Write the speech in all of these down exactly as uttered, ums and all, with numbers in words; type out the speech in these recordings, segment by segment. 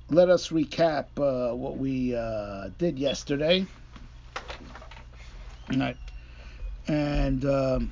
let us recap uh, what we uh, did yesterday. Right. And um,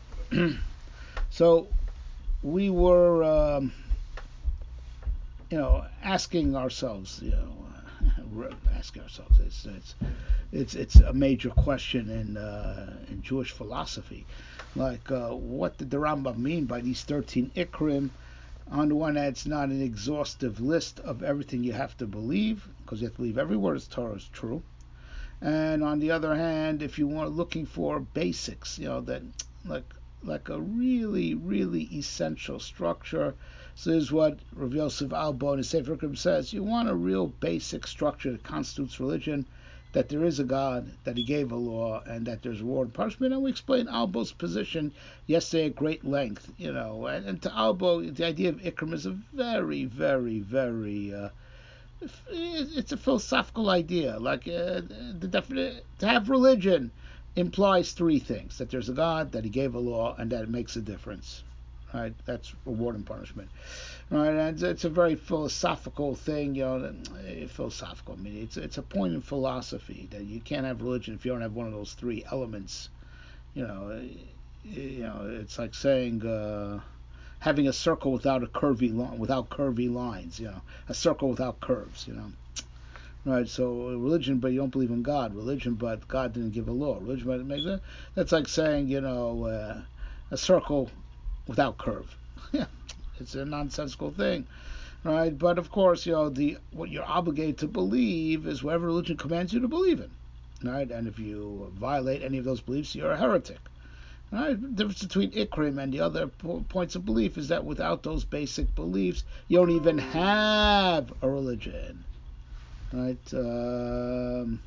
so we were, um, you know, asking ourselves, you know, asking ourselves. It's it's it's it's a major question in uh, in Jewish philosophy. Like, uh, what did the Rambam mean by these thirteen ikrim? On the one hand, it's not an exhaustive list of everything you have to believe, because you have to believe every word of Torah is true. And on the other hand, if you want looking for basics, you know, that like like a really, really essential structure. So this is what Rav Yosef Albo in his Sefer Ikrim says. You want a real basic structure that constitutes religion, that there is a God, that he gave a law, and that there's reward and punishment. And we explained Albo's position yesterday at great length, you know. And, and to Albo, the idea of Ikrim is a very, very, very uh, it's a philosophical idea. Like uh, the definite to have religion implies three things: that there's a God, that He gave a law, and that it makes a difference. Right? That's reward and punishment. Right? And it's a very philosophical thing. You know, philosophical. I mean, it's it's a point in philosophy that you can't have religion if you don't have one of those three elements. You know, you know, it's like saying. Uh, having a circle without a curvy line, without curvy lines, you know, a circle without curves, you know. Right, so religion, but you don't believe in God. Religion, but God didn't give a law. Religion, but it makes it. That's like saying, you know, uh, a circle without curve. Yeah, it's a nonsensical thing, right? But of course, you know, the what you're obligated to believe is whatever religion commands you to believe in, right? And if you violate any of those beliefs, you're a heretic. Right? The difference between Ikrim and the other points of belief is that without those basic beliefs, you don't even have a religion. Right? Um,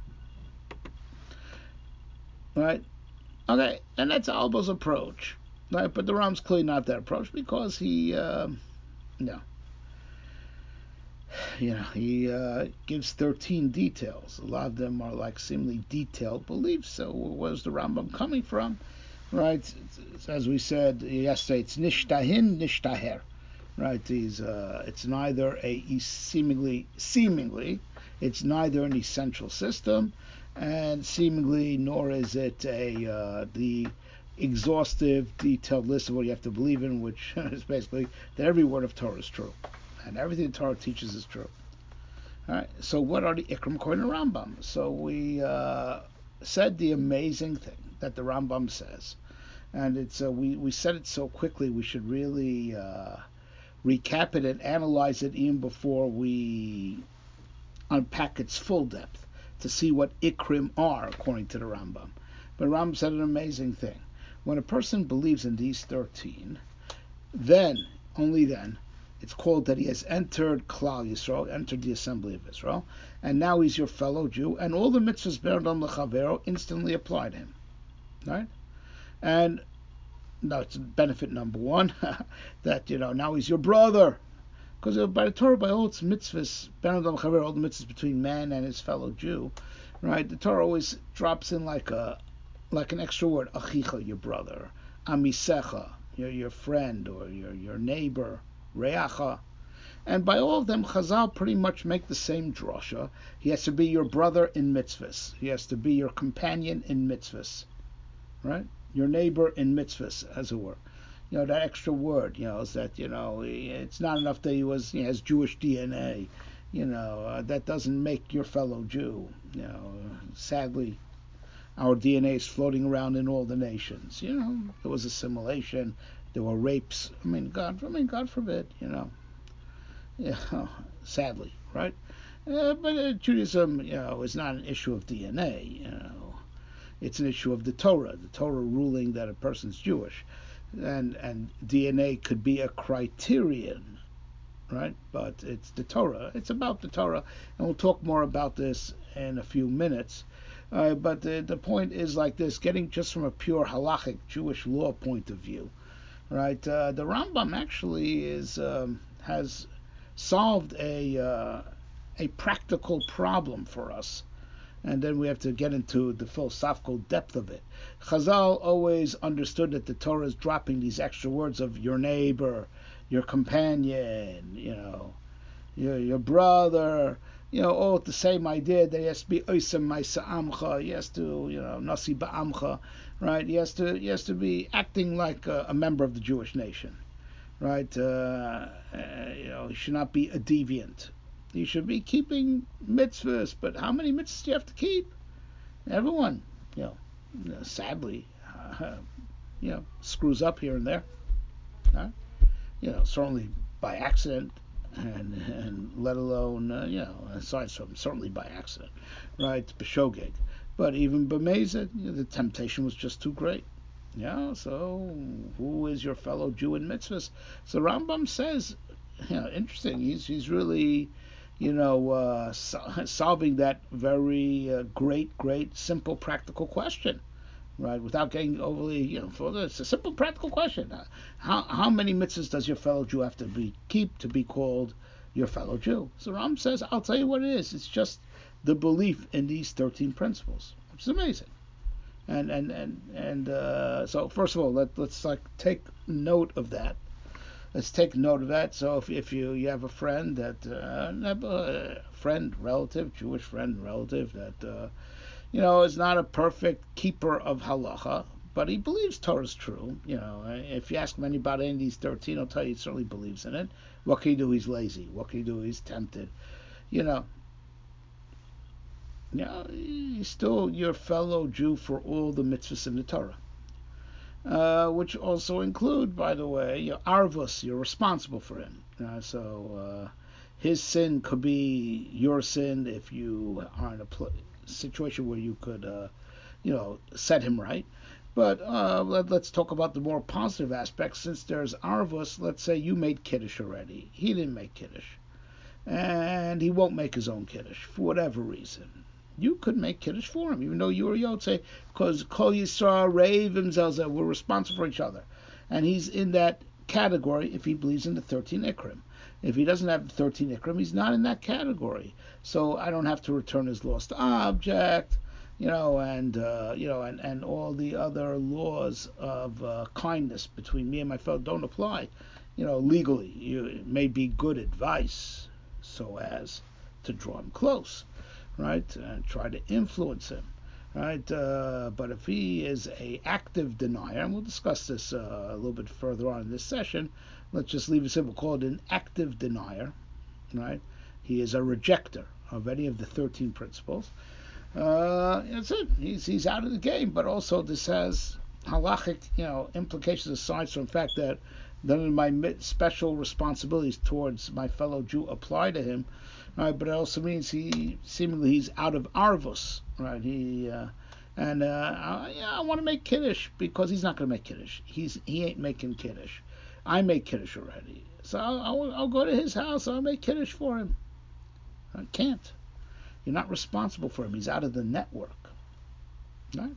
right? Okay, and that's Albo's approach. Right? But the Ram's clearly not that approach because he, um, no, you know, he uh, gives thirteen details. A lot of them are like seemingly detailed beliefs. So where's the Rambam coming from? Right? As we said yesterday, it's nishtahin, nishtaher. Right? These, uh, it's neither a seemingly seemingly it's neither an essential system, and seemingly nor is it a uh, the exhaustive, detailed list of what you have to believe in, which is basically that every word of Torah is true, and everything the Torah teaches is true. All right. So what are the Ikram according to Rambam? So we uh, said the amazing thing that the Rambam says, and it's uh, we we said it so quickly we should really. Uh, recap it and analyze it even before we unpack its full depth to see what ikrim are according to the Rambam. But Rambam said an amazing thing. When a person believes in these thirteen, then, only then, it's called that he has entered Klal Yisrael, entered the assembly of Israel, and now he's your fellow Jew, and all the mitzvahs Be'adam Lechavero instantly apply to him. Right? And no, it's benefit number one, that, you know, now he's your brother. Because by the Torah, by all its mitzvahs, Ben Adam Chaver, all the mitzvahs between man and his fellow Jew, right? The Torah always drops in like a like an extra word, achicha, your brother, amisecha, your your friend or your your neighbor, reacha. And by all of them, Chazal pretty much make the same drasha. He has to be your brother in mitzvahs. He has to be your companion in mitzvahs, right? Your neighbor in mitzvahs, as it were. You know, that extra word, you know, is that, you know, it's not enough that he was, he has Jewish D N A. You know, uh, that doesn't make your fellow Jew. You know, sadly, our D N A is floating around in all the nations. You know, there was assimilation, there were rapes. I mean, God, I mean, God forbid, you know. Yeah, sadly, right? Uh, but uh, Judaism, you know, is not an issue of D N A. You know, it's an issue of the Torah, the Torah ruling that a person's Jewish, and and D N A could be a criterion, right? But it's the Torah. It's about the Torah, and we'll talk more about this in a few minutes. Uh, but the the point is like this: getting just from a pure halachic Jewish law point of view, right? Uh, the Rambam actually is um, has solved a uh, a practical problem for us, and then we have to get into the philosophical depth of it. Chazal always understood that the Torah is dropping these extra words of your neighbor, your companion, you know, your your brother, you know, all the same idea that he has to be oisem ma'isa amcha, he has to, you know, nasi ba'amcha, right? He has to he has to be acting like a, a member of the Jewish nation, right? Uh, uh, you know, he should not be a deviant. He should be keeping mitzvahs, but how many mitzvahs do you have to keep? Everyone, you know, sadly, uh, you know, screws up here and there. Huh? You know, certainly by accident, and and let alone, uh, you know, aside from certainly by accident, right? B'shogeg. But even b'mezid, you know, the temptation was just too great. Yeah, so who is your fellow Jew in mitzvahs? So Rambam says, you know, interesting. He's he's really, you know, uh, so, solving that very uh, great, great, simple, practical question, right? Without getting overly, you know, for it's a simple, practical question. Uh, How how many mitzvahs does your fellow Jew have to be keep to be called your fellow Jew? So Ram says, I'll tell you what it is. It's just the belief in these thirteen principles, which is amazing. And and and and uh, so first of all, let let's like take note of that. Let's take note of that. So if if you you have a friend that uh, a friend, relative, Jewish friend, relative that uh, you know is not a perfect keeper of halacha, but he believes Torah is true. You know, if you ask him about any of these thirteen, he'll tell you he certainly believes in it. What can he do? He's lazy. What can he do? He's tempted. You know, you know, he's still your fellow Jew for all the mitzvahs in the Torah. Uh, which also include, by the way, your arvus. You're responsible for him. Uh, so uh, his sin could be your sin if you are in a pl- situation where you could, uh, you know, set him right. But uh, let, us talk about the more positive aspects. Since there's arvus, let's say you made kiddush already. He didn't make kiddush, and he won't make his own kiddush for whatever reason. You could make kiddush for him, even though you were Yotze, because Kol Yisrael, Reiv, and Zelzah were responsible for each other. And he's in that category if he believes in the thirteen Ikrim. If he doesn't have the thirteen Ikrim, he's not in that category. So I don't have to return his lost object, you know, and uh, you know, and, and all the other laws of uh, kindness between me and my fellow don't apply, you know, legally. You, it may be good advice so as to draw him close, right, and try to influence him, right? Uh, but if he is a active denier, and we'll discuss this uh, a little bit further on in this session, let's just leave it simple. Call it an active denier, right? He is a rejecter of any of the thirteen principles. Uh, that's it. He's he's out of the game. But also this has halachic, you know, implications aside from the fact that none of my special responsibilities towards my fellow Jew apply to him, right? But it also means he seemingly he's out of arvus, right? He uh, and uh, I, yeah, I want to make kiddush because he's not going to make kiddush. He's he ain't making kiddush. I make kiddush already, so I'll, I'll, I'll go to his house. I'll make kiddush for him. I can't. You're not responsible for him. He's out of the network, right?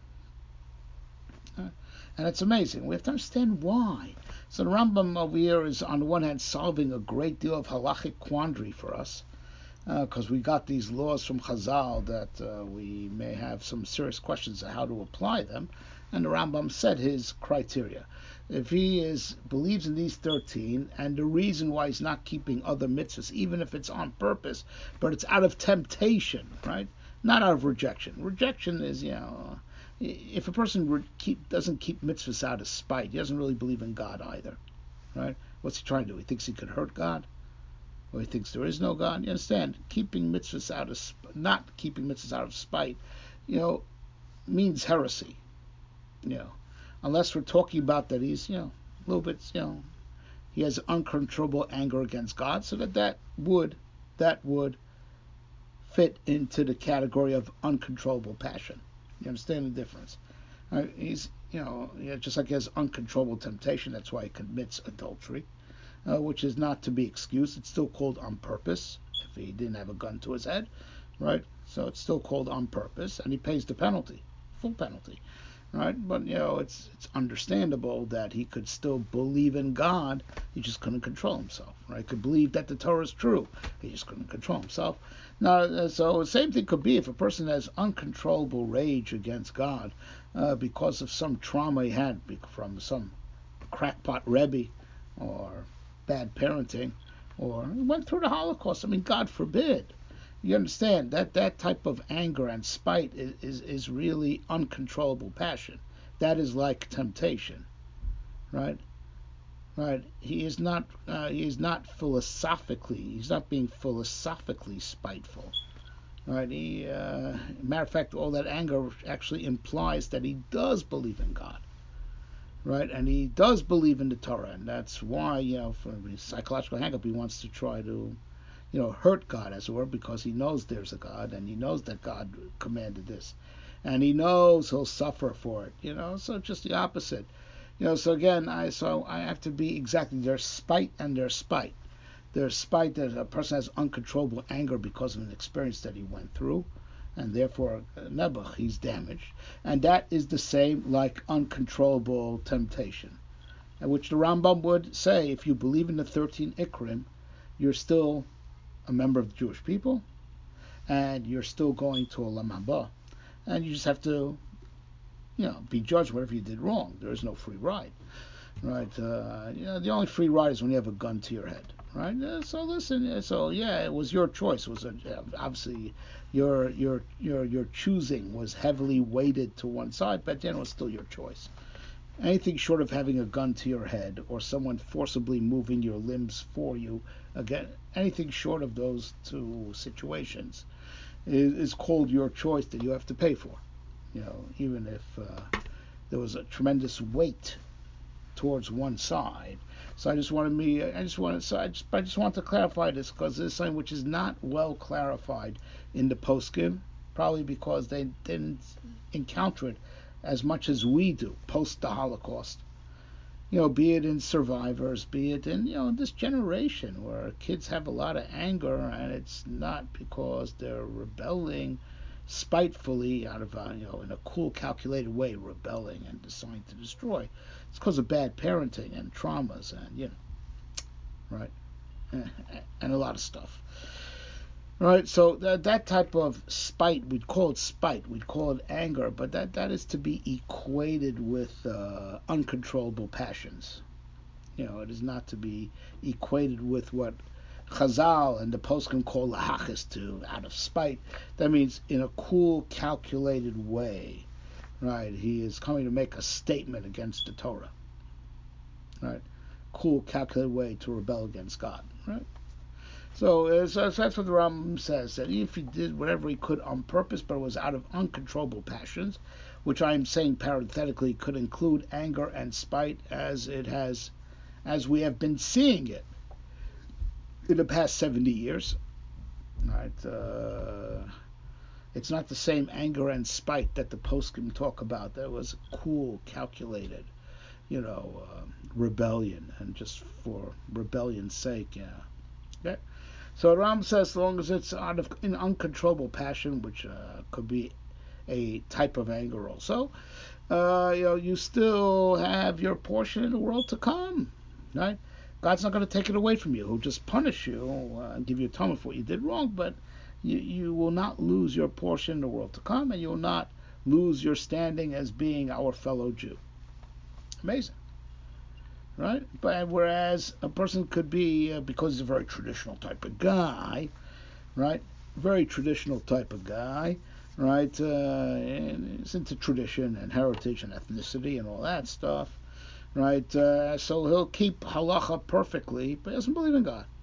Uh, and it's amazing. We have to understand why. So the Rambam over here is, on the one hand, solving a great deal of halachic quandary for us, because uh, we got these laws from Chazal that uh, we may have some serious questions of how to apply them. And the Rambam set his criteria. If he is believes in these thirteen, and the reason why he's not keeping other mitzvahs, even if it's on purpose, but it's out of temptation, right? Not out of rejection. Rejection is, you know, if a person re- keep, doesn't keep mitzvahs out of spite, he doesn't really believe in God either, right? What's he trying to do? He thinks he could hurt God, or he thinks there is no God. You understand? Keeping mitzvahs out of sp- not keeping mitzvahs out of spite, you know, means heresy. You know, unless we're talking about that he's, you know, a little bit, you know, he has uncontrollable anger against God, so that that would that would fit into the category of uncontrollable passion. You understand the difference? Uh, he's, you know, yeah, just like he has uncontrollable temptation, that's why he commits adultery, uh, which is not to be excused. It's still called on purpose if he didn't have a gun to his head, right? So it's still called on purpose, and he pays the penalty, full penalty, right? But you know, it's it's understandable that he could still believe in God. He just couldn't control himself, right? He could believe that the Torah is true. He just couldn't control himself. Now, uh, so the same thing could be if a person has uncontrollable rage against God uh, because of some trauma he had from some crackpot rebbe or bad parenting or went through the Holocaust. I mean, God forbid. You understand that that type of anger and spite is, is, is really uncontrollable passion. That is like temptation, right? Right. He is not. Uh, he is not philosophically. He's not being philosophically spiteful. Right. He. Uh, matter of fact, all that anger actually implies that he does believe in God. Right, and he does believe in the Torah, and that's why, you know, from his psychological hang-up, he wants to try to, you know, hurt God, as it were, because he knows there's a God, and he knows that God commanded this, and he knows he'll suffer for it, you know. So just the opposite, you know. So again, I so I have to be exactly there's spite and there's spite. There's spite that a person has uncontrollable anger because of an experience that he went through, and therefore nebuch, he's damaged. And that is the same like uncontrollable temptation, which the Rambam would say, if you believe in the thirteen Ikrim, you're still a member of the Jewish people, and you're still going to Olam Haba, and you just have to, you know, be judged whatever you did wrong. There is no free ride, right? Uh, you know, the only free ride is when you have a gun to your head. Right. Uh, so listen. So yeah, it was your choice. It was a, obviously your your your your choosing was heavily weighted to one side, but then it was still your choice. Anything short of having a gun to your head or someone forcibly moving your limbs for you, again, anything short of those two situations is, is called your choice that you have to pay for. You know, even if uh, there was a tremendous weight towards one side. So I just wanted me. I just wanted. So I just. I just want to clarify this because this is something which is not well clarified in the poskim, probably because they didn't encounter it as much as we do post the Holocaust. You know, be it in survivors, be it in, you know, this generation where kids have a lot of anger, and it's not because they're rebelling spitefully out of a, you know, in a cool, calculated way, rebelling and deciding to destroy. It's because of bad parenting and traumas and, you know, right, and a lot of stuff. Right, so that that type of spite, we'd call it spite, we'd call it anger, but that, that is to be equated with uh, uncontrollable passions. You know, it is not to be equated with what Chazal and the poskim call lahachis, to out of spite. That means in a cool, calculated way. Right, he is coming to make a statement against the Torah. Right, cool, calculated way to rebel against God. Right. So, uh, so that's what the Rambam says, that if he did whatever he could on purpose, but it was out of uncontrollable passions, which I am saying parenthetically could include anger and spite, as it has, as we have been seeing it in the past seventy years. Right? Uh, it's not the same anger and spite that the poskim talk about. That was cool, calculated, you know, uh, rebellion, and just for rebellion's sake, yeah. Okay? So Ram says, as long as it's out of an uncontrollable passion, which uh, could be a type of anger also, uh, you know, you still have your portion in the world to come, right? God's not going to take it away from you. He'll just punish you uh, and give you atonement for what you did wrong, but you, you will not lose your portion in the world to come, and you will not lose your standing as being our fellow Jew. Amazing. Right? But whereas a person could be, uh, because he's a very traditional type of guy, right? Very traditional type of guy, right? Uh, and he's into tradition and heritage and ethnicity and all that stuff, right? Uh, so he'll keep halacha perfectly, but he doesn't believe in God.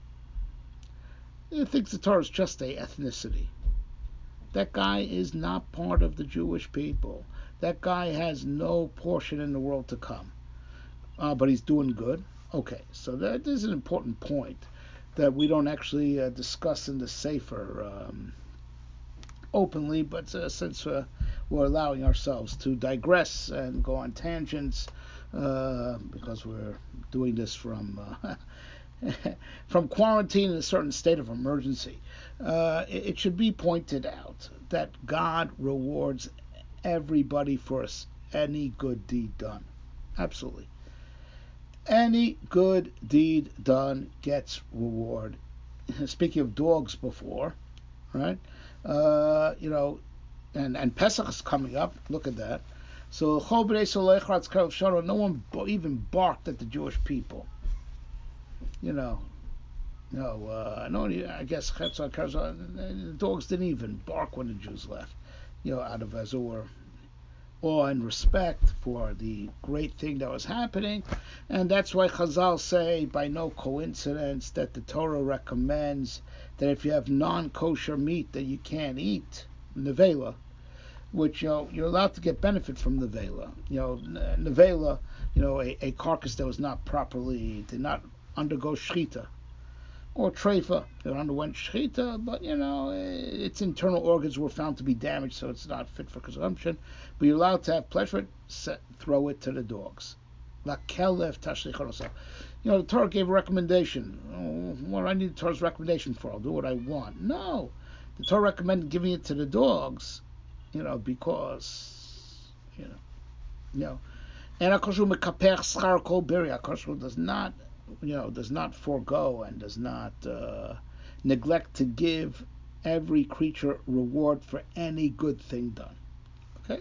He thinks the Torah is just a ethnicity. That guy is not part of the Jewish people. That guy has no portion in the world to come. Uh, but he's doing good. Okay, so that is an important point that we don't actually uh, discuss in the Sefer um, openly, but uh, since uh, we're allowing ourselves to digress and go on tangents, uh, because we're doing this from uh, from quarantine in a certain state of emergency, uh, it, it should be pointed out that God rewards everybody for any good deed done. Absolutely. Any good deed done gets reward. Speaking of dogs before, right? Uh, you know, and, and Pesach is coming up. Look at that. So no one even barked at the Jewish people. You know, No, uh, no, I guess Chetzah, the dogs didn't even bark when the Jews left, you know, out of Azor awe and respect for the great thing that was happening. And that's why Chazal say, by no coincidence, that the Torah recommends that if you have non-kosher meat that you can't eat, nevela, which, you know, you're allowed to get benefit from nevela. You know, nevela, you know, a, a carcass that was not properly, did not undergo shchita, or treifa, that underwent shechita, but, you know, its internal organs were found to be damaged, so it's not fit for consumption. But you're allowed to have pleasure, set, throw it to the dogs. La kelef tashlich. You know, the Torah gave a recommendation. Oh, what do I need the Torah's recommendation for? I'll do what I want. No, the Torah recommended giving it to the dogs, you know, because, you know, you know, and Akoshu mekapech schar kol beri. Akoshu does not, you know, does not forego and does not uh, neglect to give every creature reward for any good thing done. Okay,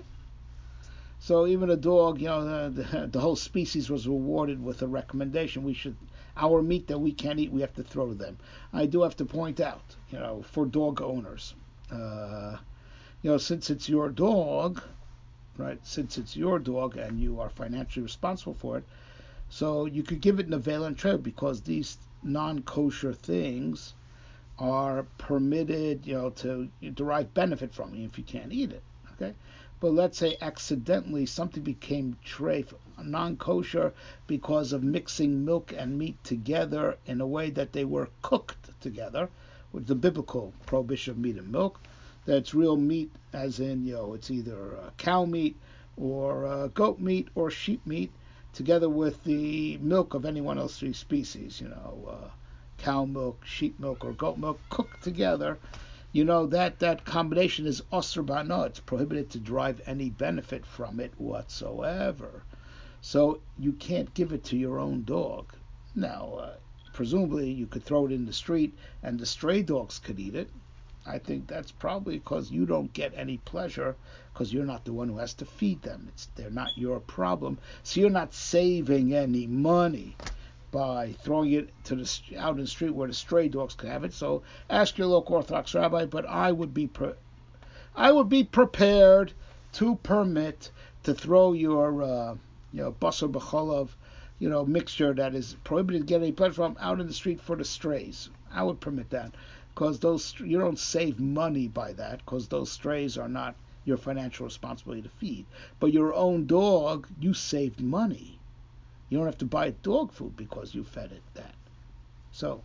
so even a dog, you know, the, the whole species was rewarded with a recommendation. We should, our meat that we can't eat, we have to throw to them. I do have to point out, you know, for dog owners, uh, you know, since it's your dog, right? Since it's your dog and you are financially responsible for it, so you could give it nevela and trev, because these non-kosher things are permitted, you know, to derive benefit from it if you can't eat it. Okay, but let's say accidentally something became treif, non-kosher, because of mixing milk and meat together in a way that they were cooked together, with the biblical prohibition of meat and milk. That's real meat, as in, you know, it's either uh, cow meat or uh, goat meat or sheep meat, together with the milk of any one of those three species, you know, uh, cow milk, sheep milk, or goat milk, cooked together. You know, that, that combination is osur bano. It's prohibited to derive any benefit from it whatsoever. So you can't give it to your own dog. Now, uh, presumably you could throw it in the street and the stray dogs could eat it. I think that's probably because you don't get any pleasure, because you're not the one who has to feed them. It's, they're not your problem. So you're not saving any money by throwing it to the out in the street where the stray dogs could have it. So ask your local Orthodox rabbi. But I would be pre- I would be prepared to permit to throw your uh, you know basar b'cholov, you know, mixture that is prohibited to get any pleasure from, out in the street for the strays. I would permit that, because those, you don't save money by that, because those strays are not your financial responsibility to feed. But your own dog, you saved money. You don't have to buy dog food because you fed it that. So,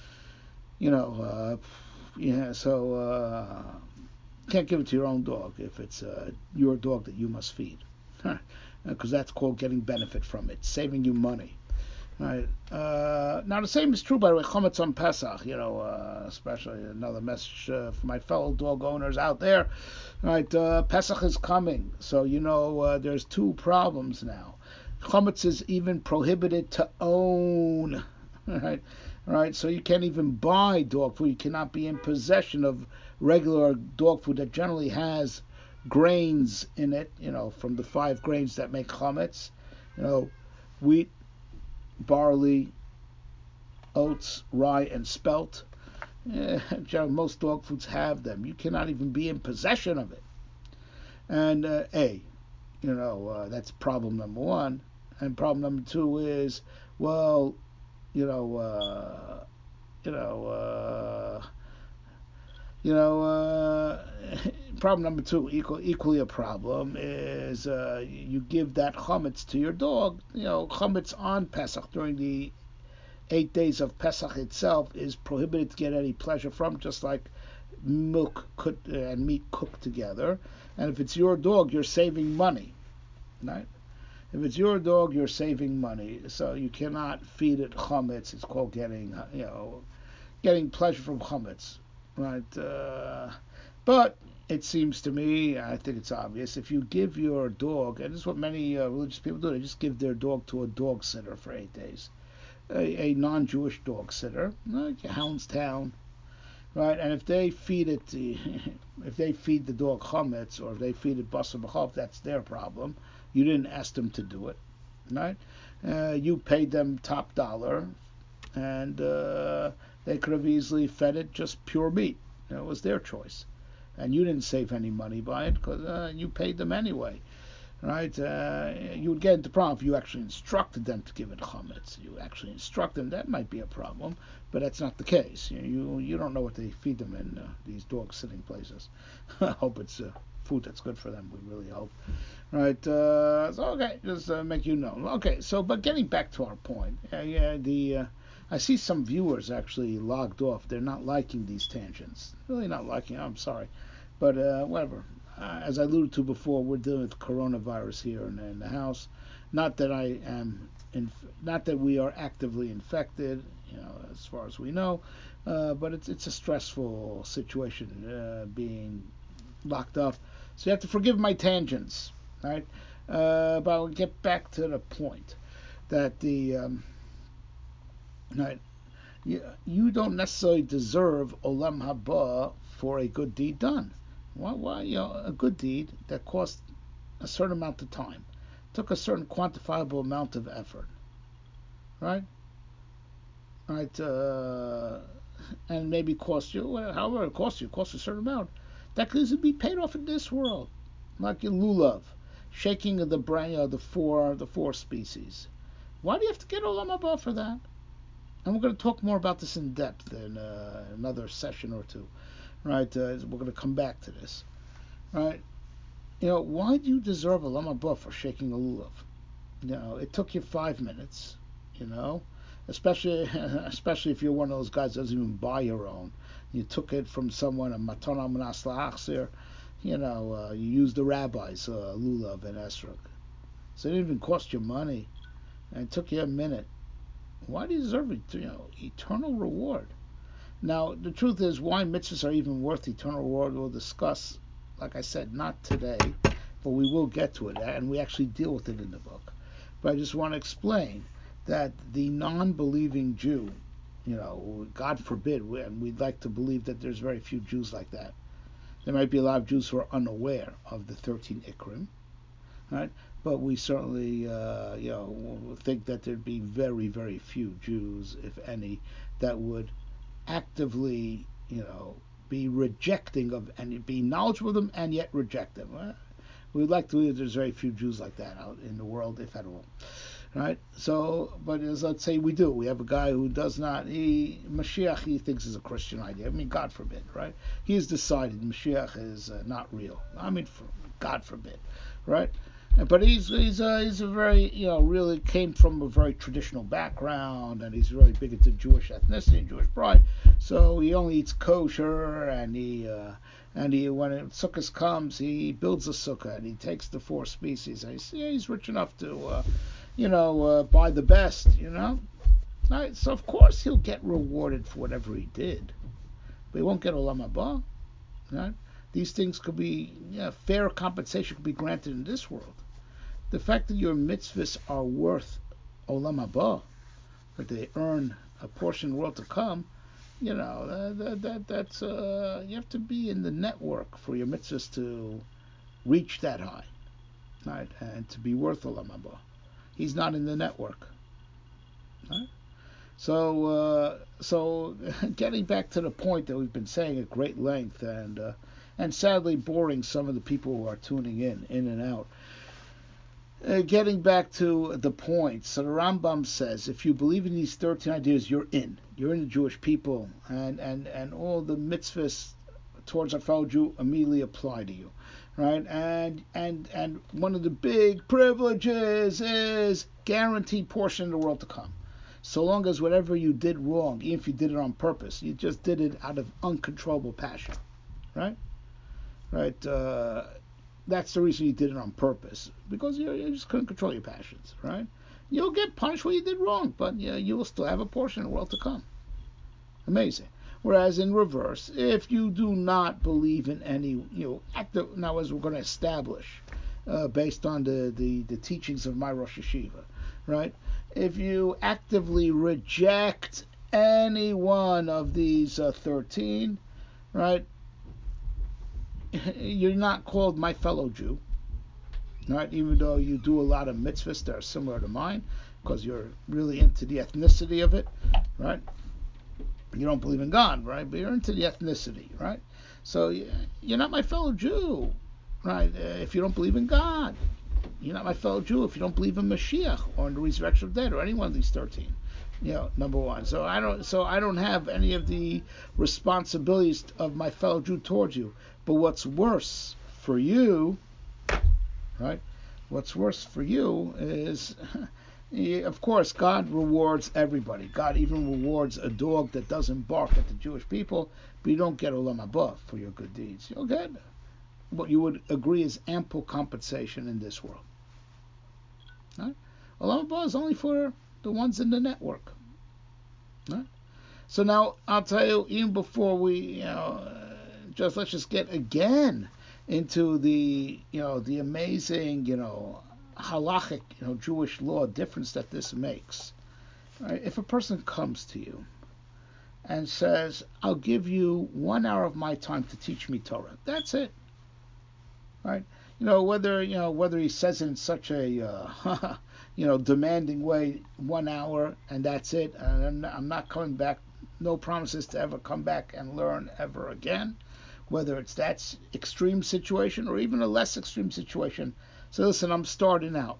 you know, uh, yeah. So uh, can't give it to your own dog if it's uh, your dog that you must feed, because that's called getting benefit from it, saving you money. Right. Uh, now the same is true, by the way, chametz on Pesach. You know, uh, especially another message uh, for my fellow dog owners out there. Right. Uh, Pesach is coming, so you know uh, there's two problems now. Chametz is even prohibited to own. Right. Right. So you can't even buy dog food. You cannot be in possession of regular dog food that generally has grains in it. You know, from the five grains that make chametz. You know, wheat, barley, oats, rye, and spelt. Eh, most dog foods have them. You cannot even be in possession of it. And uh, A, you know, uh, that's problem number one. And problem number two is, well, you know, uh, you know, uh, you know, uh, problem number two, equal, equally a problem, is uh, you give that chametz to your dog. You know, chametz on Pesach during the eight days of Pesach itself is prohibited to get any pleasure from, just like milk could, uh, and meat cooked together. And if it's your dog, you're saving money, right? If it's your dog, you're saving money. So you cannot feed it chametz. It's called getting, you know, getting pleasure from chametz, right? Uh, but it seems to me, I think it's obvious, if you give your dog, and this is what many uh, religious people do, they just give their dog to a dog sitter for eight days. A, a non-Jewish dog sitter, like Houndstown, right? And if they feed it, if they feed the dog chametz, or if they feed it basar b'chol, that's their problem. You didn't ask them to do it, right? Uh, you paid them top dollar, and uh, They could have easily fed it just pure meat. You know, it was their choice. And you didn't save any money by it because uh, you paid them anyway. Right? Uh, you would get into problem if you actually instructed them to give it chametz. You actually instruct them, that might be a problem, but that's not the case. You you, you don't know what they feed them in uh, these dog sitting places. I hope it's uh, food that's good for them. We really hope. Right? Uh, so okay, just uh, make you know. Okay, so but getting back to our point, uh, yeah, the uh, I see some viewers actually logged off. They're not liking these tangents. Really not liking. I'm sorry, but uh, whatever. Uh, as I alluded to before, we're dealing with coronavirus here in, in the house. Not that I am, inf- not that we are actively infected, you know, as far as we know, uh, but it's it's a stressful situation uh, being locked up. So you have to forgive my tangents, right? Uh, but I'll get back to the point that the um, right, you, you don't necessarily deserve olam haba for a good deed done. Why, why, you know, a good deed that cost a certain amount of time, took a certain quantifiable amount of effort, right? Right, uh, and maybe cost you, well, however it costs you, cost a certain amount. That could easily be paid off in this world, like in lulav, shaking of the brain of the four the four species. Why do you have to get olam haba for that? And we're going to talk more about this in depth in uh, another session or two, right? Uh, we're going to come back to this, right? You know, why do you deserve a olam haba for shaking a lulav? You know, it took you five minutes, you know, especially especially if you're one of those guys that doesn't even buy your own. You took it from someone, a matana minas la'achzir, you know, uh, you used the rabbi's uh, lulav and esrog. So it didn't even cost you money, and it took you a minute. Why do you deserve it? You know, eternal reward. Now, the truth is, why mitzvahs are even worth eternal reward, we'll discuss, like I said, not today, but we will get to it, and we actually deal with it in the book. But I just want to explain that the non-believing Jew, you know, God forbid, and we'd like to believe that there's very few Jews like that. There might be a lot of Jews who are unaware of the thirteen Ikrim, right? But we certainly, uh, you know, think that there'd be very, very few Jews, if any, that would actively, you know, be rejecting of and be knowledgeable of them and yet reject them. Well, we'd like to believe there's very few Jews like that out in the world, if at all. Right? So, but as let's say we do, we have a guy who does not, he, Mashiach, he thinks is a Christian idea. I mean, God forbid, right? He has decided Mashiach is uh, not real. I mean, for, God forbid, right? But he's he's a, he's a very, you know, really came from a very traditional background, and he's really big into Jewish ethnicity and Jewish pride. So he only eats kosher, and he uh, and he when Sukkot comes, he builds a sukkah and he takes the four species. And he's, yeah, he's rich enough to, uh, you know, uh, buy the best, you know. Right? So of course he'll get rewarded for whatever he did, but he won't get olam haba. Right? These things could be, yeah, fair compensation could be granted in this world. The fact that your mitzvahs are worth olam haba, that they earn a portion of the world to come, you know, that, that, that that's uh, you have to be in the network for your mitzvahs to reach that high, right, and to be worth olam haba. He's not in the network, right? So, uh, so getting back to the point that we've been saying at great length, and uh, and sadly boring some of the people who are tuning in, in and out. Uh, getting back to the point, so the Rambam says, if you believe in these thirteen ideas, you're in. You're in the Jewish people, and, and, and all the mitzvahs towards a fellow Jew immediately apply to you, right? And and and one of the big privileges is guaranteed portion of the world to come. So long as whatever you did wrong, even if you did it on purpose, you just did it out of uncontrollable passion, right? Right? Uh, that's the reason you did it on purpose, because you, you just couldn't control your passions, right? You'll get punished what you did wrong, but you, you will still have a portion of the world to come. Amazing. Whereas in reverse, if you do not believe in any, you know, active, now as we're going to establish, uh, based on the, the, the teachings of my Rosh Yeshiva, right? If you actively reject any one of these uh, thirteen, right? You're not called my fellow Jew, right? Even though you do a lot of mitzvahs that are similar to mine, because you're really into the ethnicity of it, right? You don't believe in God, right? But you're into the ethnicity, right? So you're not my fellow Jew, right? Uh, if you don't believe in God, you're not my fellow Jew. If you don't believe in Mashiach or in the resurrection of the dead or any one of these thirteen, you know, number one. So I don't, so I don't have any of the responsibilities of my fellow Jew towards you. But what's worse for you, right? What's worse for you is, of course, God rewards everybody. God even rewards a dog that doesn't bark at the Jewish people, but you don't get Olam Haba for your good deeds. You'll get what you would agree is ample compensation in this world. Right? Olam Haba is only for the ones in the network. Right? So now I'll tell you, even before we, you know, just let's just get again into the, you know, the amazing, you know, halachic, you know, Jewish law difference that this makes. Right? If a person comes to you and says, "I'll give you one hour of my time to teach me Torah," that's it. Right? You know, whether you know whether he says it in such a uh, you know demanding way, one hour and that's it, and I'm not coming back. No promises to ever come back and learn ever again. Whether it's that extreme situation or even a less extreme situation. So listen, I'm starting out.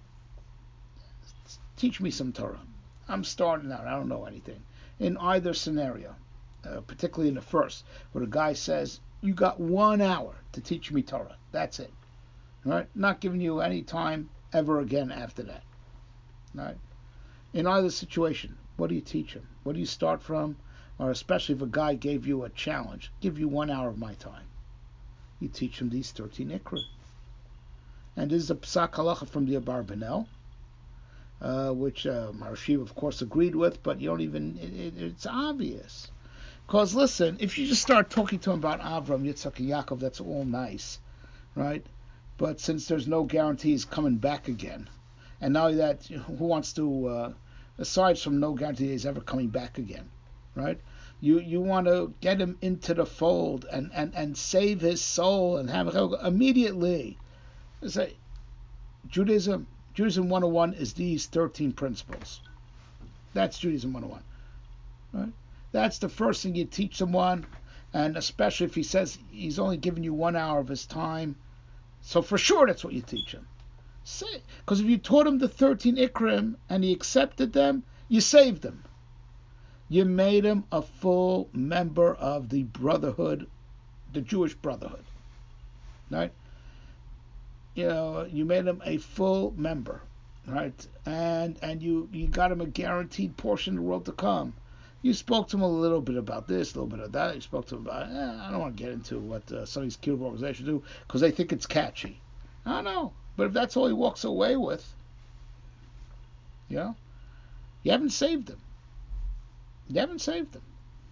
Teach me some Torah. I'm starting out. I don't know anything. In either scenario, uh, particularly in the first, where the guy says, "You got one hour to teach me Torah. That's it." Right? Not giving you any time ever again after that. Right? In either situation, what do you teach him? What do you start from? Or especially if a guy gave you a challenge, give you one hour of my time. You teach him these thirteen ikrim. And this is a psak halacha from the Abarbanel, uh, which uh, Maharshiva, of course, agreed with, but you don't even, it, it, it's obvious. Because listen, if you just start talking to him about Avram, Yitzchak, and Yaakov, that's all nice, right? But since there's no guarantee he's coming back again, and now that, who wants to, uh, aside from no guarantee he's ever coming back again, right? You you want to get him into the fold and, and, and save his soul and have him immediately. Say, Judaism, Judaism one oh one is these thirteen principles. That's Judaism one oh one. Right? That's the first thing you teach someone, and especially if he says he's only giving you one hour of his time. So for sure that's what you teach him. Because if you taught him the thirteen ikrim and he accepted them, you saved him. You made him a full member of the brotherhood, the Jewish brotherhood. Right? You know, you made him a full member, right? And and you, you got him a guaranteed portion of the world to come. You spoke to him a little bit about this, a little bit of that. You spoke to him about, eh, I don't want to get into what uh, some of these kibbutz organizations do because they think it's catchy. I don't know. But if that's all he walks away with, you know, you haven't saved him. You haven't saved him.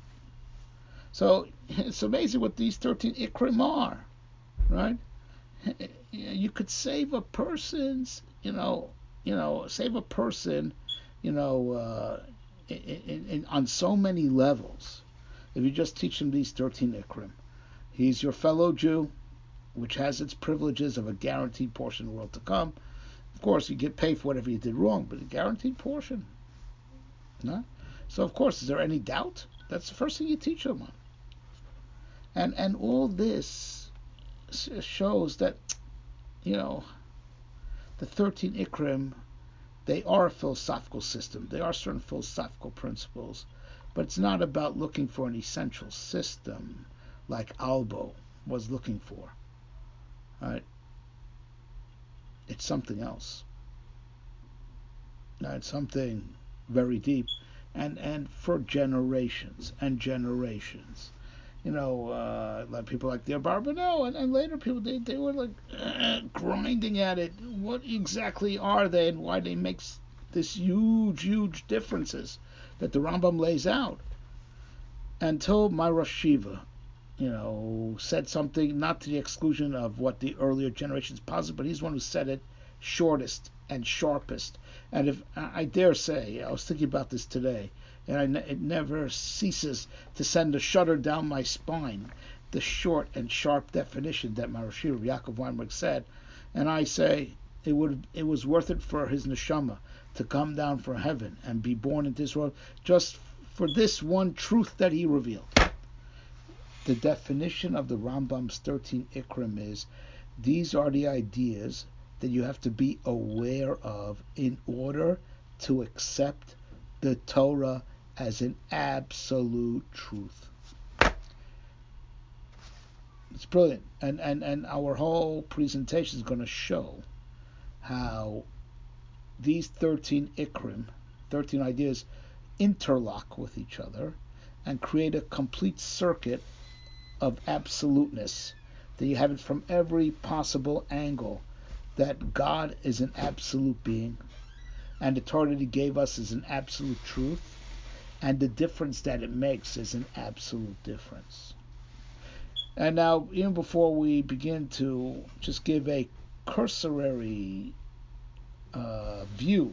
So it's amazing what these thirteen ikrim are, right? You could save a person's, you know, you know, save a person, you know, uh, in, in, in, on so many levels. If you just teach him these thirteen ikrim, he's your fellow Jew, which has its privileges of a guaranteed portion of the world to come. Of course, you get paid for whatever you did wrong, but a guaranteed portion. No? So, of course, is there any doubt? That's the first thing you teach them on. And and all this shows that, you know, the thirteen ikrim, they are a philosophical system. They are certain philosophical principles. But it's not about looking for an essential system like Albo was looking for. Right? It's something else. Right? It's something very deep. And, and for generations and generations. You know, uh, like people like the Abarbanel and, and later people, they, they were like uh, grinding at it. What exactly are they and why they make this huge, huge differences that the Rambam lays out? Until my Rosh Yeshiva, you know, said something not to the exclusion of what the earlier generations posited, but he's the one who said it shortest and sharpest. And if I dare say, I was thinking about this today, and I, it never ceases to send a shudder down my spine, the short and sharp definition that my Rosh Yeshiva Yaakov Weinberg said. And I say it would it was worth it for his neshama to come down from heaven and be born into this world just for this one truth that he revealed. The definition of the Rambam's thirteen Ikrim is, these are the ideas that you have to be aware of in order to accept the Torah as an absolute truth. It's brilliant. And, and, and our whole presentation is going to show how these thirteen Ikrim, thirteen ideas, interlock with each other and create a complete circuit of absoluteness, that you have it from every possible angle, that God is an absolute being, and the Torah that he gave us is an absolute truth, and the difference that it makes is an absolute difference. And now, even before we begin to just give a cursory uh, view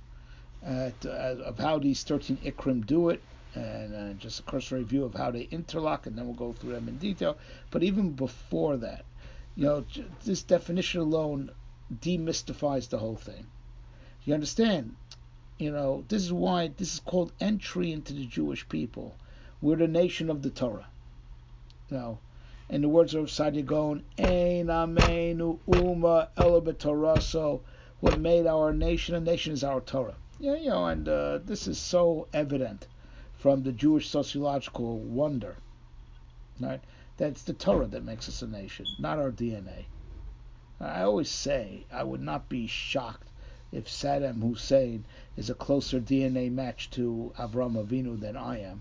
at, uh, of how these thirteen Ikrim do it, and uh, just a cursory view of how they interlock, and then we'll go through them in detail. But even before that, you know, this definition alone demystifies the whole thing. You understand? You know, this is why this is called entry into the Jewish people. We're the nation of the Torah. You know, in the words of Saadia Gaon, Ein Ameinu Uma Ela B'Torah. So, what made our nation a nation is our Torah. Yeah, you know, and uh, this is so evident from the Jewish sociological wonder, right? That it's the Torah that makes us a nation, not our D N A. I always say I would not be shocked if Saddam Hussein is a closer D N A match to Avram Avinu than I am.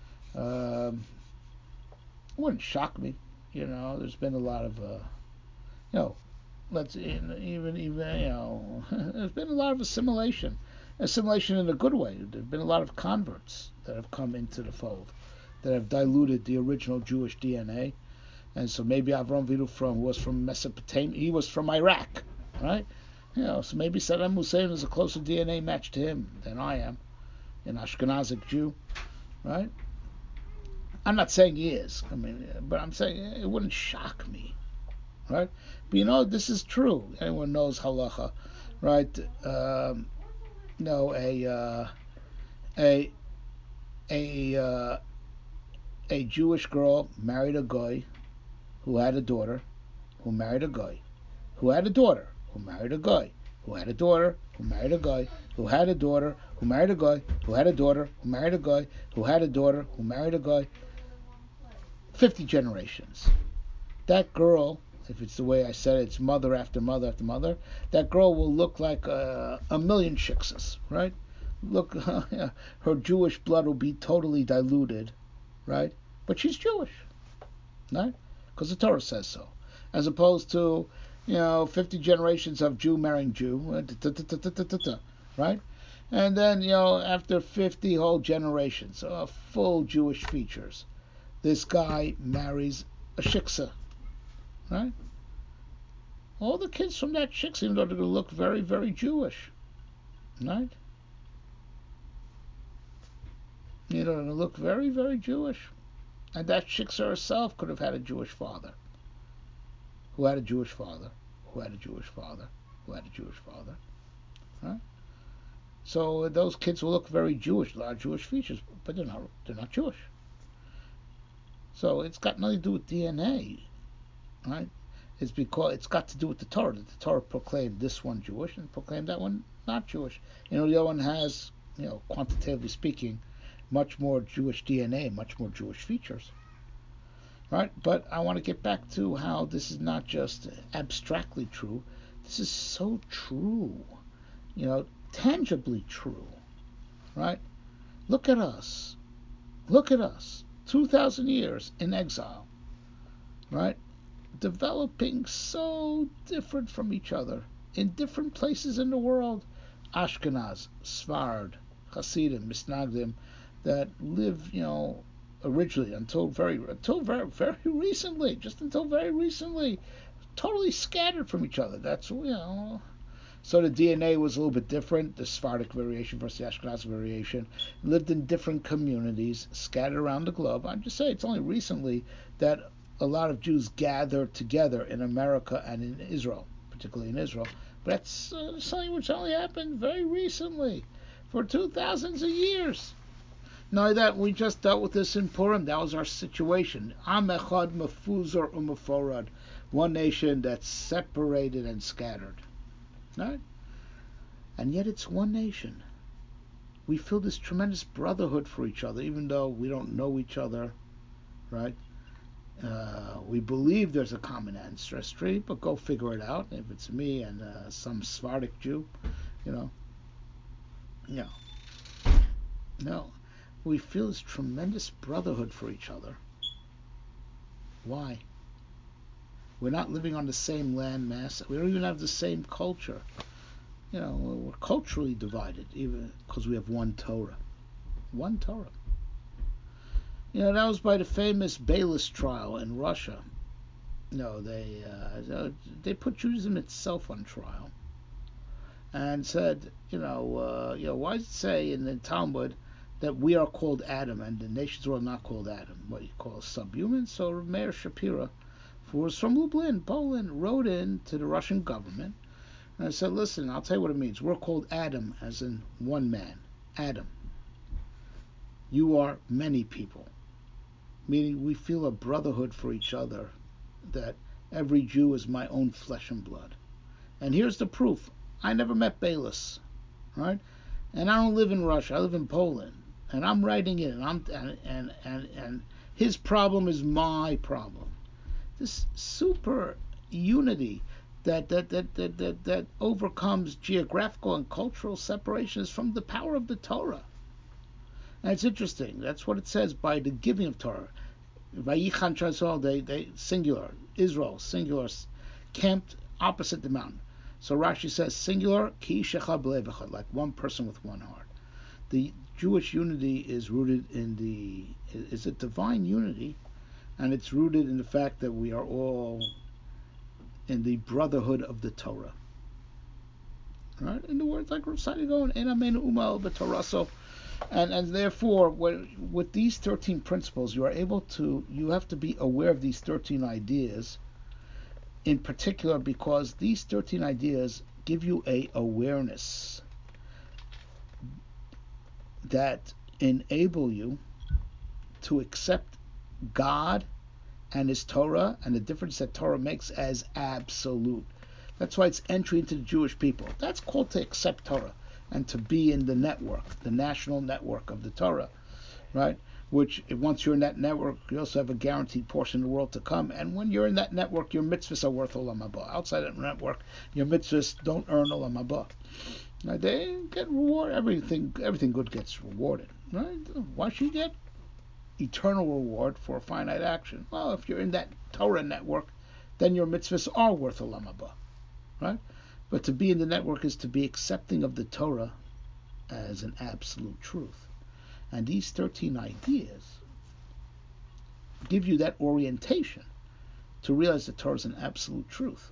Um, it wouldn't shock me. You know, there's been a lot of, uh, you know, let's even even you know, there's been a lot of assimilation. Assimilation in a good way. There have been a lot of converts that have come into the fold, that have diluted the original Jewish D N A. And so maybe Avram Avinu from was from Mesopotamia. He was from Iraq, right? You know, so maybe Saddam Hussein is a closer D N A match to him than I am, an Ashkenazic Jew, right? I'm not saying he is. I mean, but I'm saying it wouldn't shock me, right? But you know, this is true. Anyone knows halacha, right? Um, No, a uh, a a uh, a Jewish girl married a guy who had a daughter, who married a guy, who had a daughter, who married a guy, who had a daughter, who married a guy, who had a daughter, who married a guy, who had a daughter, who married a guy, who had a daughter, who married a guy. Fifty generations. That girl, if it's the way I said it, it's mother after mother after mother. That girl will look like a, a million shiksas, right? Look, her Jewish blood will be totally diluted, right? But she's Jewish, right? Because the Torah says so. As opposed to, you know, fifty generations of Jew marrying Jew, right? And then, you know, after fifty whole generations of full Jewish features, this guy marries a shiksa, right? All the kids from that shiksa, even though they're going to look very, very Jewish, right? You know, they look very, very Jewish. And that shiksa herself could have had a Jewish father, who had a Jewish father, who had a Jewish father, who had a Jewish father. Right? So those kids will look very Jewish, a lot of Jewish features, but they're not, they're not Jewish. So it's got nothing to do with D N A, right? It's because it's got to do with the Torah. The Torah proclaimed this one Jewish and proclaimed that one not Jewish. You know, the other one has, you know, quantitatively speaking, much more Jewish D N A, much more Jewish features. Right? But I want to get back to how this is not just abstractly true. This is so true. You know, tangibly true. Right? Look at us. Look at us. two thousand years in exile. Right? Developing so different from each other in different places in the world. Ashkenaz, Sfard, Hasidim, Misnagdim, that live, you know, originally until very until very very recently, just until very recently, totally scattered from each other. That's, you know. So the D N A was a little bit different. The Sephardic variation versus the Ashkenazi variation lived in different communities scattered around the globe. I just say it's only recently that a lot of Jews gathered together in America and in Israel, particularly in Israel. But that's uh, something which only happened very recently, for two thousands of years. No, that we just dealt with this in Purim. That was our situation. Am echad mefuzar umeforad, one nation that's separated and scattered. Right? And yet it's one nation. We feel this tremendous brotherhood for each other, even though we don't know each other. Right? Uh, we believe there's a common ancestry, but go figure it out. If it's me and uh, some Sephardic Jew, you know, no, no, we feel this tremendous brotherhood for each other. Why? We're not living on the same land mass. We don't even have the same culture. You know, we're culturally divided, even because we have one Torah. One Torah. You know, that was by the famous Beilis trial in Russia. No, they uh, they put Judaism itself on trial and said, you know, uh, you know, why does it say in the Talmud that we are called Adam and the nations are not called Adam? What you call subhuman? So Meir Shapira, who was from Lublin, Poland, wrote in to the Russian government and said, listen, I'll tell you what it means. We're called Adam, as in one man, Adam. You are many people, meaning we feel a brotherhood for each other, that every Jew is my own flesh and blood. And here's the proof. I never met Beilis, right? And I don't live in Russia. I live in Poland. And I'm writing it, and I'm and and and, and his problem is my problem. This super unity that that, that that that that overcomes geographical and cultural separations from the power of the Torah. And it's interesting. That's what it says by the giving of Torah. Vayichan Chazal, they they singular. Israel singular, camped opposite the mountain. So Rashi says singular, ki shecha b'lev, like one person with one heart. The Jewish unity is rooted in the is a divine unity, and it's rooted in the fact that we are all in the brotherhood of the Torah. Right? In the words like recited going, En amen umal b'toraso. And and therefore, with these thirteen principles, you are able to, you have to be aware of these thirteen ideas, in particular because these thirteen ideas give you a awareness that enable you to accept God and His Torah and the difference that Torah makes as absolute. That's why it's entry into the Jewish people. That's called to accept Torah and to be in the network, the national network of the Torah, right? Which, once you're in that network, you also have a guaranteed portion of the world to come. And when you're in that network, your mitzvahs are worth olam haba. Outside that network, your mitzvahs don't earn olam haba. Now, they get reward. Everything, everything good gets rewarded, right? Why should you get eternal reward for a finite action? Well, if you're in that Torah network, then your mitzvahs are worth olam haba, right? But to be in the network is to be accepting of the Torah as an absolute truth. And these thirteen ideas give you that orientation to realize that Torah is an absolute truth.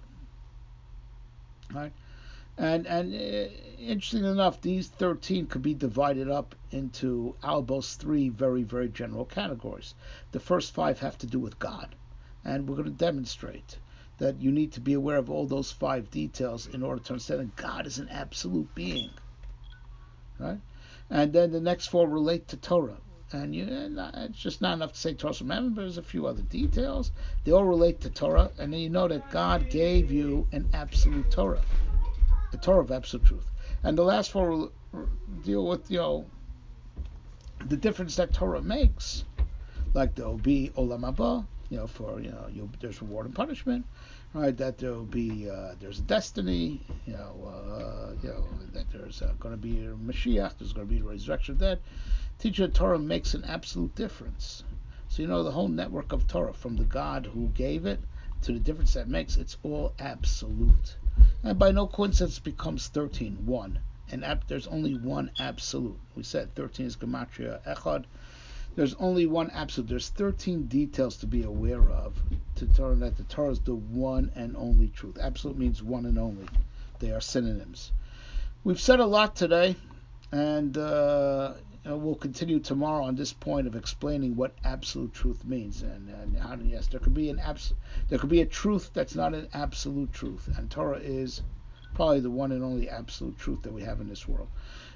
Right? And and uh, interestingly enough, these thirteen could be divided up into Albos three very, very general categories. The first five have to do with God. And we're going to demonstrate that you need to be aware of all those five details in order to understand that God is an absolute being. Right? And then the next four relate to Torah. And you, it's just not enough to say Torah from heaven, but there's a few other details. They all relate to Torah. And then you know that God gave you an absolute Torah, a Torah of absolute truth. And the last four deal with, you know, the difference that Torah makes. Like there will be Olam Haba, you know, for, you know, you'll, there's reward and punishment, right? That there will be, uh, there's a destiny, you know, uh, you know, that there's uh, going to be a Mashiach, there's going to be a resurrection of the dead. Teaching Torah makes an absolute difference. So, you know, the whole network of Torah, from the God who gave it to the difference that makes, it's all absolute. And by no coincidence, it becomes thirteen, one. And ab- there's only one absolute. We said thirteen is Gematria Echad. There's only one absolute. There's thirteen details to be aware of to turn that the Torah is the one and only truth. Absolute means one and only. They are synonyms. We've said a lot today, and uh, you know, we'll continue tomorrow on this point of explaining what absolute truth means, and, and how to, yes, there could be an abs- there could be a truth that's not an absolute truth, and Torah is probably the one and only absolute truth that we have in this world.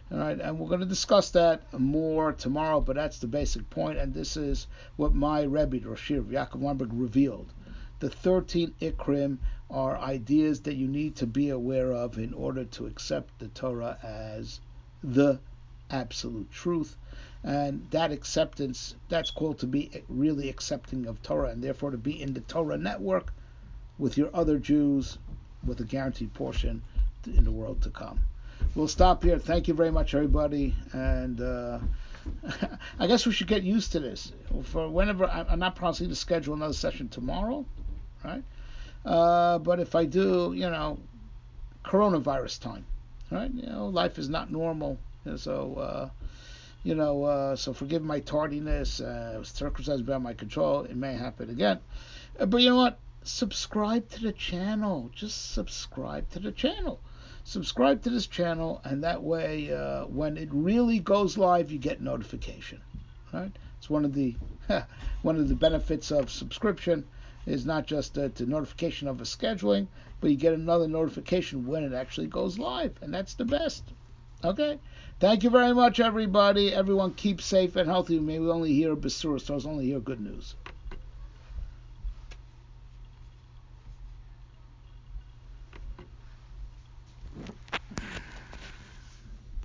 All right, and we're going to discuss that more tomorrow, but that's the basic point, and this is what my Rebbe, Rosh Yaakov Weinberg, revealed. The thirteen Ikrim are ideas that you need to be aware of in order to accept the Torah as the absolute truth, and that acceptance, that's called to be really accepting of Torah, and therefore to be in the Torah network with your other Jews with a guaranteed portion in the world to come. We'll stop here. Thank you very much, everybody. And uh, I guess we should get used to this. For whenever I'm not promising to schedule another session tomorrow, right? Uh, but if I do, you know, coronavirus time, right? You know, life is not normal, and so uh, you know, uh, so forgive my tardiness. Uh, circumstances beyond my control. It may happen again, uh, but you know what? Subscribe to the channel. Just subscribe to the channel. Subscribe to this channel, and that way, uh, when it really goes live, you get notification. Right? It's one of the one of the benefits of subscription is not just uh, the notification of a scheduling, but you get another notification when it actually goes live, and that's the best. Okay? Thank you very much, everybody. Everyone keep safe and healthy. May we only hear Besuros, only hear good news.